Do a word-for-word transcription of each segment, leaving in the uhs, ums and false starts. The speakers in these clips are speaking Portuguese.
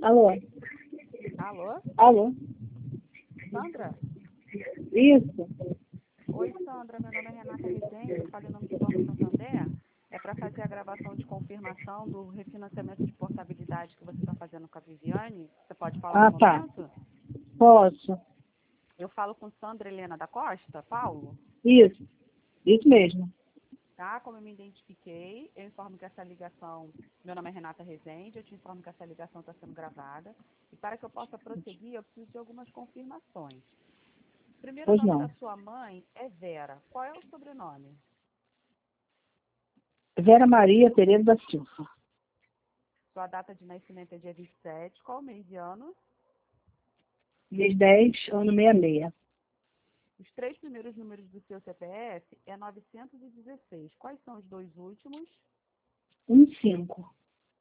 Alô? Alô? Alô? Sandra? Isso? Oi, Sandra. Meu nome é Renata Rezende, falo em nome do Banco Santander. É para fazer a gravação de confirmação do refinanciamento de portabilidade que você está fazendo com a Viviane. Você pode falar Ah, um tá. momento? Posso. Eu falo com Sandra Helena da Costa, Paulo. Isso. Isso mesmo. Tá? Como eu me identifiquei, eu informo que essa ligação... Meu nome é Renata Rezende, eu te informo que essa ligação está sendo gravada. E para que eu possa prosseguir, eu preciso de algumas confirmações. Primeiro, o Pois nome da não. sua mãe é Vera. Qual é o sobrenome? Vera Maria Pereira da Silva. Sua data de nascimento é dia vinte e sete. Qual mês e ano? Mês dez, ano sessenta e seis. Os três primeiros números do seu C P F é novecentos e dezesseis. Quais são os dois últimos? um cinco.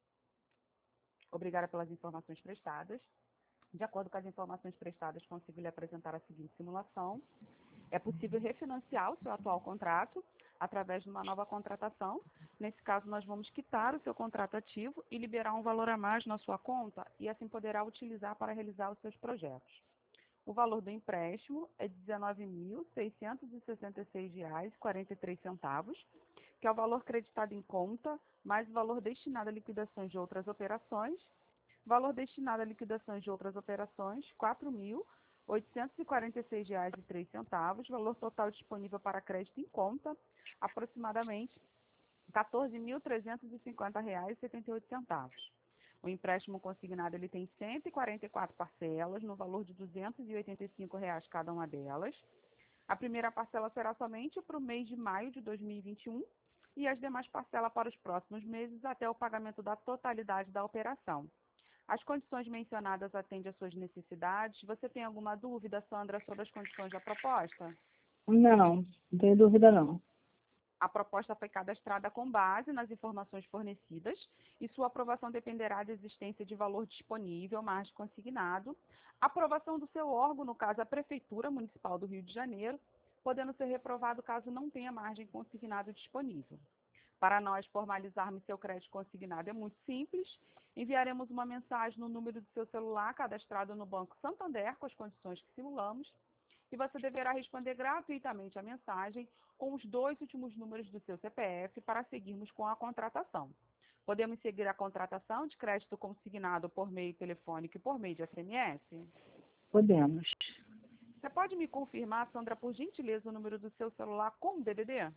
Obrigada pelas informações prestadas. De acordo com as informações prestadas, consigo lhe apresentar a seguinte simulação. É possível refinanciar o seu atual contrato através de uma nova contratação. Nesse caso, nós vamos quitar o seu contrato ativo e liberar um valor a mais na sua conta e assim poderá utilizar para realizar os seus projetos. O valor do empréstimo é de dezenove mil seiscentos e sessenta e seis reais e quarenta e três centavos, que é o valor creditado em conta, mais o valor destinado a liquidações de outras operações. Valor destinado a liquidações de outras operações, quatro mil oitocentos e quarenta e seis reais e três centavos. Valor total disponível para crédito em conta, aproximadamente quatorze mil trezentos e cinquenta reais e setenta e oito centavos. O empréstimo consignado ele tem cento e quarenta e quatro parcelas, no valor de duzentos e oitenta e cinco reais cada uma delas. A primeira parcela será somente para o mês de maio de dois mil e vinte e um e as demais parcelas para os próximos meses até o pagamento da totalidade da operação. As condições mencionadas atendem às suas necessidades. Você tem alguma dúvida, Sandra, sobre as condições da proposta? Não, não tenho dúvida não. A proposta foi cadastrada com base nas informações fornecidas e sua aprovação dependerá da existência de valor disponível, margem consignado, aprovação do seu órgão, no caso a Prefeitura Municipal do Rio de Janeiro, podendo ser reprovado caso não tenha margem consignado disponível. Para nós formalizarmos seu crédito consignado é muito simples. Enviaremos uma mensagem no número do seu celular cadastrado no Banco Santander com as condições que simulamos e você deverá responder gratuitamente a mensagem com os dois últimos números do seu C P F para seguirmos com a contratação. Podemos seguir a contratação de crédito consignado por meio telefônico e por meio de S M S? Podemos. Você pode me confirmar, Sandra, por gentileza, o número do seu celular com D D D?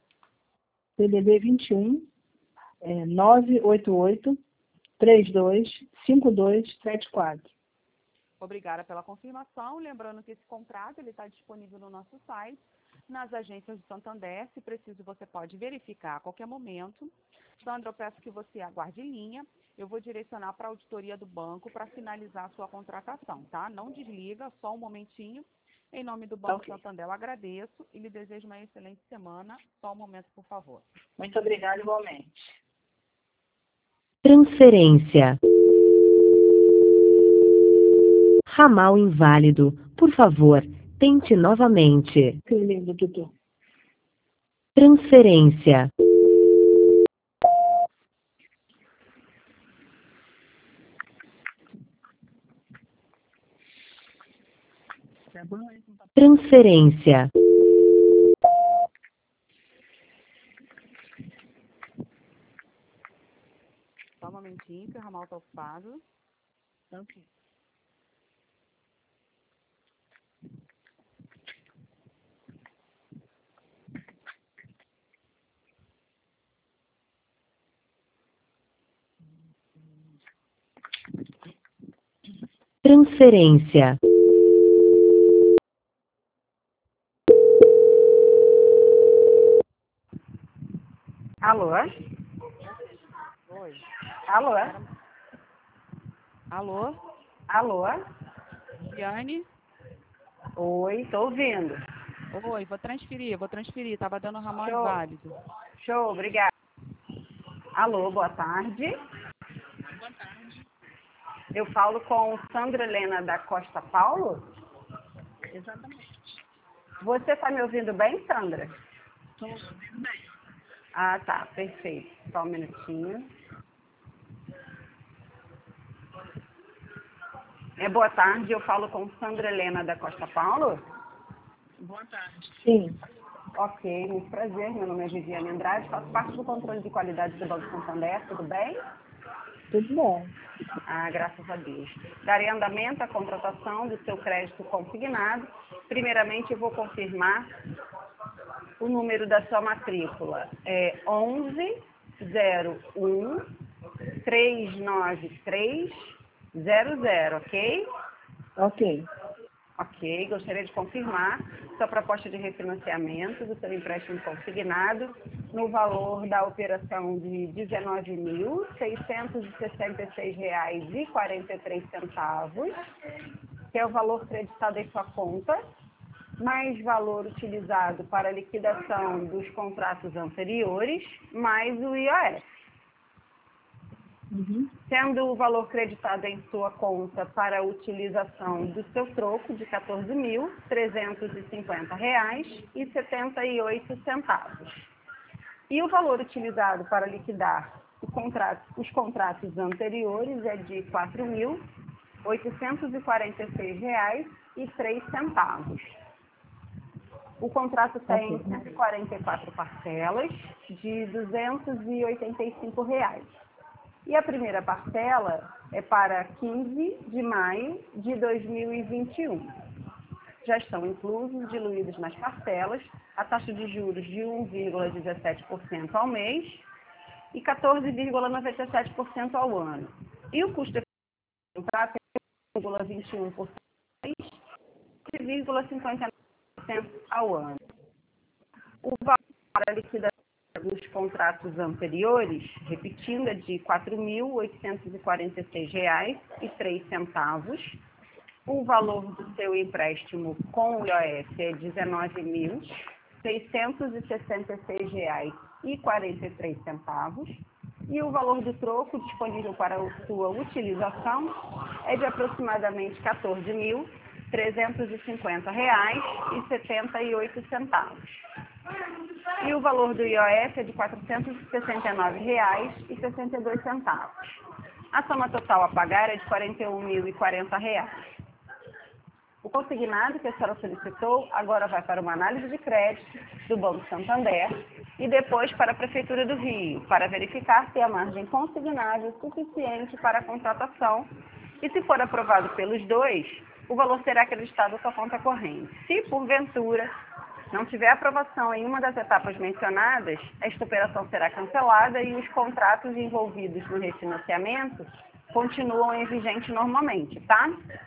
D D D vinte e um, é, nove oito oito, três dois, cinco dois sete quatro. Obrigada pela confirmação. Lembrando que esse contrato ele está disponível no nosso site, nas agências de Santander. Se preciso, você pode verificar a qualquer momento. Sandra, eu peço que você aguarde em linha. Eu vou direcionar para a auditoria do banco para finalizar a sua contratação, tá? Não desliga, só um momentinho. Em nome do Banco Ok. Santander, eu agradeço e lhe desejo uma excelente semana. Só um momento, por favor. Muito obrigada igualmente. Transferência. Ramal inválido. Por favor, tente novamente. Que lindo, Tutu. Transferência. Tá bom, hein? Transferência. Só um momentinho, que o ramal está ocupado. Ok. Transferência. Alô? Oi. Alô? Era... Alô? Alô? Viane? Oi, tô ouvindo. Oi, vou transferir, vou transferir. Estava dando ramal Show. inválido. Show, obrigada. Alô, boa tarde. Boa tarde. Eu falo com Sandra Helena da Costa Paulo. Exatamente. Você tá me ouvindo bem, Sandra? Estou ouvindo bem. Ah, tá, perfeito. Só um minutinho. É, boa tarde, eu falo com Sandra Helena da Costa Paulo. Boa tarde. Sim. Ok, muito prazer, meu nome é Viviane Andrade, faço parte do controle de qualidade do Banco Santander, tudo bem? Tudo bom. Ah, graças a Deus. Darei andamento à contratação do seu crédito consignado. Primeiramente, eu vou confirmar o número da sua matrícula. É onze zero um três nove três zero zero, ok? Ok. Ok, gostaria de confirmar sua proposta de refinanciamento do seu empréstimo consignado no valor da operação de dezenove mil seiscentos e sessenta e seis reais e quarenta e três centavos, que é o valor creditado em sua conta, mais valor utilizado para a liquidação dos contratos anteriores, mais o I O F. Uhum. Sendo o valor creditado em sua conta para a utilização do seu troco de quatorze mil trezentos e cinquenta reais e setenta e oito centavos. E o valor utilizado para liquidar o contrato, os contratos anteriores é de quatro mil oitocentos e quarenta e seis reais e três centavos. O contrato tem Ok. cento e quarenta e quatro parcelas de duzentos e oitenta e cinco reais. E a primeira parcela é para quinze de maio de dois mil e vinte e um. Já estão inclusos, diluídos nas parcelas, a taxa de juros de um vírgula dezessete por cento ao mês e quatorze vírgula noventa e sete por cento ao ano. E o custo do contrato é um vírgula vinte e um por cento ao mês e três vírgula cinquenta e nove por cento ao ano. O valor para a liquidação dos contratos anteriores, repetindo, é de quatro mil oitocentos e quarenta e seis reais e três centavos. O valor do seu empréstimo com o I O F é dezenove mil seiscentos e sessenta e seis reais e quarenta e três centavos. E o valor do troco disponível para a sua utilização é de aproximadamente quatorze mil trezentos e cinquenta reais e setenta e oito centavos. E o valor do I O F é de quatrocentos e sessenta e nove reais e sessenta e dois centavos. A soma total a pagar é de quarenta e um mil e quarenta reais. O consignado que a senhora solicitou agora vai para uma análise de crédito do Banco Santander e depois para a Prefeitura do Rio, para verificar se a margem consignável é suficiente para a contratação e, se for aprovado pelos dois, o valor será acreditado à sua conta corrente. Se, porventura, não tiver aprovação em uma das etapas mencionadas, esta operação será cancelada e os contratos envolvidos no refinanciamento continuam em vigente normalmente, tá?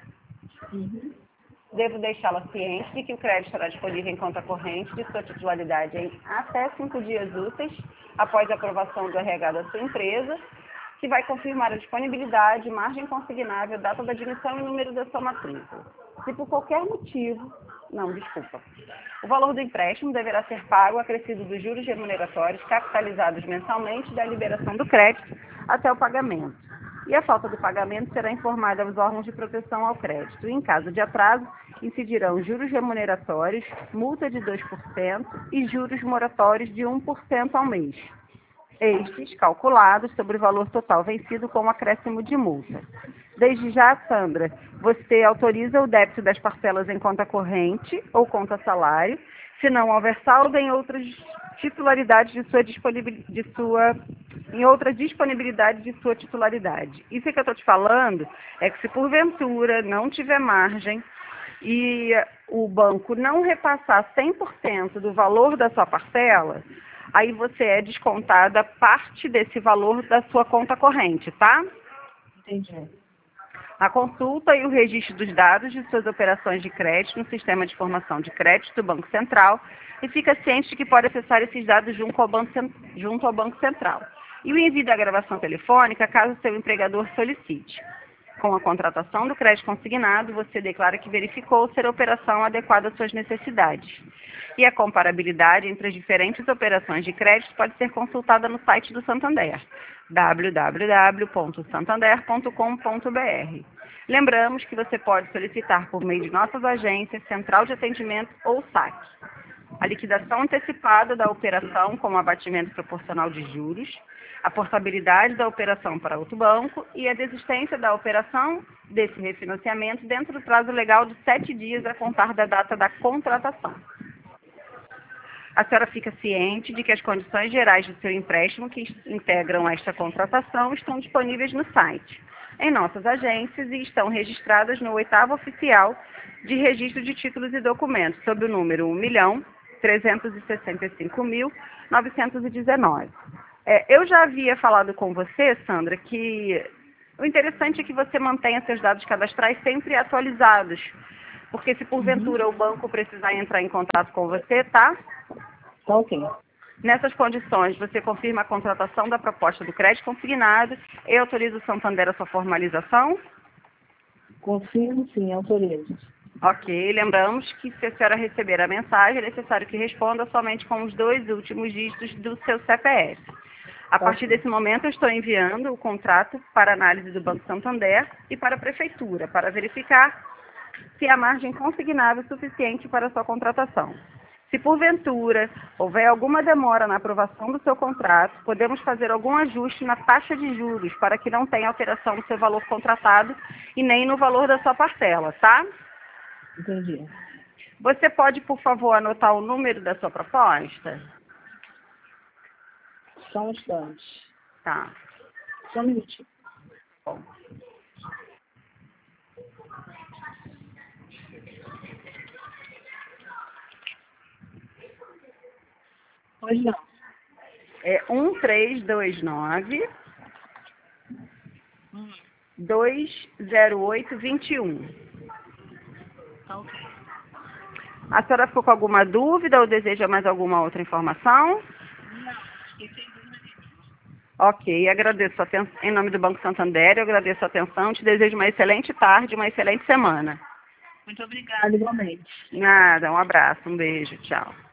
Uhum. Devo deixá-la ciente de que o crédito estará disponível em conta corrente de sua titularidade em até cinco dias úteis após a aprovação do R H da sua empresa, que vai confirmar a disponibilidade, margem consignável, data da admissão e número da sua matrícula. Se por qualquer motivo, não, desculpa. O valor do empréstimo deverá ser pago acrescido dos juros remuneratórios capitalizados mensalmente da liberação do crédito até o pagamento. E a falta do pagamento será informada aos órgãos de proteção ao crédito. E, em caso de atraso, incidirão juros remuneratórios, multa de dois por cento e juros moratórios de um por cento ao mês. Estes calculados sobre o valor total vencido com um acréscimo de multa. Desde já, Sandra, você autoriza o débito das parcelas em conta corrente ou conta salário, se não houver saldo em outras titularidades de sua disponibilidade, de sua, em outra disponibilidade de sua titularidade. Isso que eu estou te falando é que se porventura não tiver margem e o banco não repassar cem por cento do valor da sua parcela, aí você é descontada parte desse valor da sua conta corrente, tá? Entendi. A consulta e o registro dos dados de suas operações de crédito no Sistema de Informação de Crédito do Banco Central e fica ciente de que pode acessar esses dados junto ao Banco, junto ao Banco Central. E o envio da gravação telefônica caso seu empregador solicite. Com a contratação do crédito consignado, você declara que verificou ser a operação adequada às suas necessidades. E a comparabilidade entre as diferentes operações de crédito pode ser consultada no site do Santander, w w w ponto santander ponto com ponto b r. Lembramos que você pode solicitar por meio de nossas agências, central de atendimento ou saque. A liquidação antecipada da operação com abatimento proporcional de juros, a portabilidade da operação para outro banco e a desistência da operação desse refinanciamento dentro do prazo legal de sete dias a contar da data da contratação. A senhora fica ciente de que as condições gerais do seu empréstimo que integram esta contratação estão disponíveis no site, em nossas agências e estão registradas no oitavo oficial de registro de títulos e documentos, sob o número um milhão trezentos e sessenta e cinco mil novecentos e dezenove. É, eu já havia falado com você, Sandra, que o interessante é que você mantenha seus dados cadastrais sempre atualizados, porque se porventura uhum. o banco precisar entrar em contato com você, tá? Tá ok. Nessas condições, você confirma a contratação da proposta do crédito consignado e autoriza o Santander a sua formalização? Confirmo, sim, autorizo. Ok, lembramos que se a senhora receber a mensagem, é necessário que responda somente com os dois últimos dígitos do seu C P F. A partir desse momento, eu estou enviando o contrato para análise do Banco Santander e para a Prefeitura, para verificar se há margem consignável suficiente para a sua contratação. Se porventura houver alguma demora na aprovação do seu contrato, podemos fazer algum ajuste na taxa de juros para que não tenha alteração no seu valor contratado e nem no valor da sua parcela, tá? Entendi. Você pode, por favor, anotar o número da sua proposta? Só um instante. Tá. Só um minutinho. Bom. Pois não. É um três dois nove, dois zero oito, dois um. Tá ok. A senhora ficou com alguma dúvida ou deseja mais alguma outra informação? Não, fiquei sem dúvida nenhuma. Ok, agradeço a atenção. Em nome do Banco Santander, eu agradeço a atenção. Te desejo uma excelente tarde, uma excelente semana. Muito obrigada, igualmente. Nada, um abraço, um beijo, tchau.